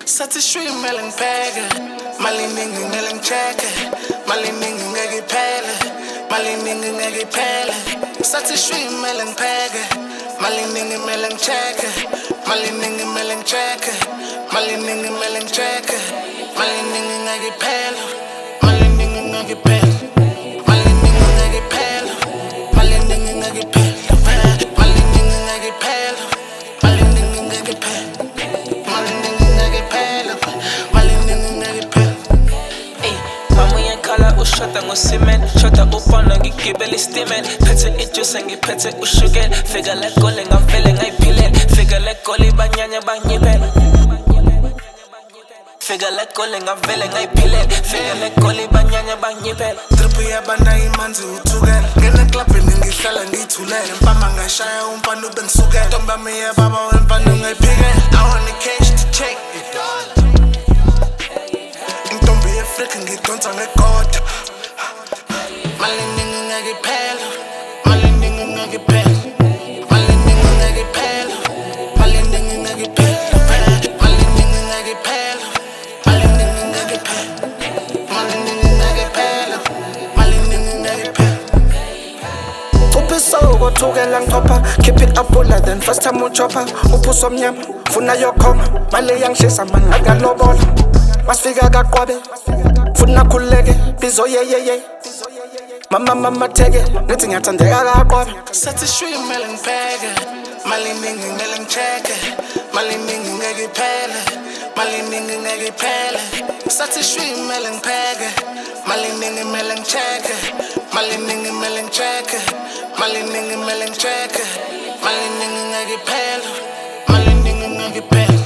Sathi shwi meleng pege, maliningi meleng cheke, maliningi ngeki pele, maliningi ngeki pele. Sathi shwi meleng pege, maliningi meleng cheke, maliningi meleng cheke, maliningi meleng cheke, maliningi ngeki pele, maliningi ngeki pele, maliningi ngeki pele, maliningi ngeki pele, maliningi ngeki pele, maliningi ngeki pele. Ushota ngosimen, shota upana ngigibela istimen. Phethe ijuice ngiphethe ushukela. Fika le goli ngavele ngayiphilela. Fika le goli banyanya banyiphela. Fika le goli ngavele ngayiphilela. Fika le goli banyanya banyiphela. Tripu yabana imanzi uthukela. Ngena clubini ngihlala ngithulele. Mpama ngashaya umfana ube ngisukela. Ntombami yababa wemfana ngayiphikela. I want a cash to check it. Intombi yefrika ngidonsa ngegoda. Maliningi ngeki pele, maliningi ngeki pele, maliningi ngeki pele, maliningi ngeki pele, maliningi ngeki pele, maliningi ngeki pele, maliningi ngeki pele, maliningi ngeki pele. Upiso ukothukela ngithopha, keep it up fuller than first time uchopha. Uphuso mnyama, funa yokhoma, mali yangishisa man ngalobola. Masifika kaqwabe, funa khuleke, bizo ye. Mama teke, nithi ngiyathandeka kaqwabe. Sathi shwi meleng pege, maliningi meleng cheke, maliningi ngeki pele, maliningi ngeki pele. Sathi shwi meleng pege, maliningi meleng cheke, maliningi meleng cheke, maliningi meleng cheke, maliningi ngeki pele, maliningi ngeki pele.